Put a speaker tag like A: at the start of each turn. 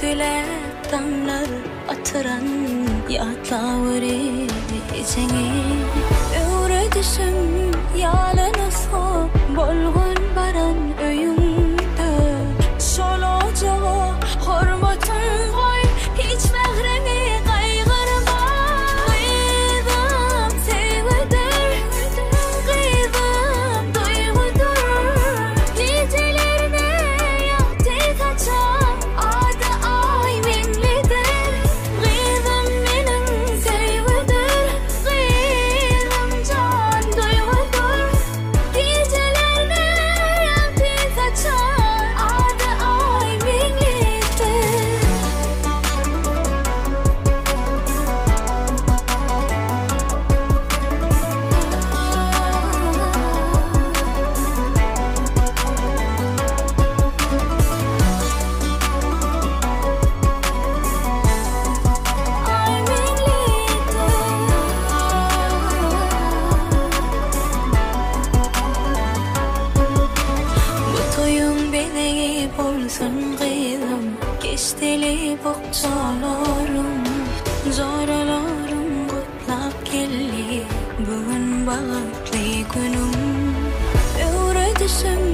A: Tülep damlar atıran yatlavri seni öğre düşüm yalanısı bolgun baran öyümdür şoloca hormatın koy hiç mehremi kaygırma kıydım sevdir kıydım duygudur nicelerine yaptı kaçan adı ay minlidir kıydım benim sevdir kıydım can duygudur nicelerine yaptı kaçan adı ay minlidir Bu toyun beni bolsun kıydım Geçtili bokçalarım Zoralarım kutlap geldi Bugün bağıtlı günüm Öğretişim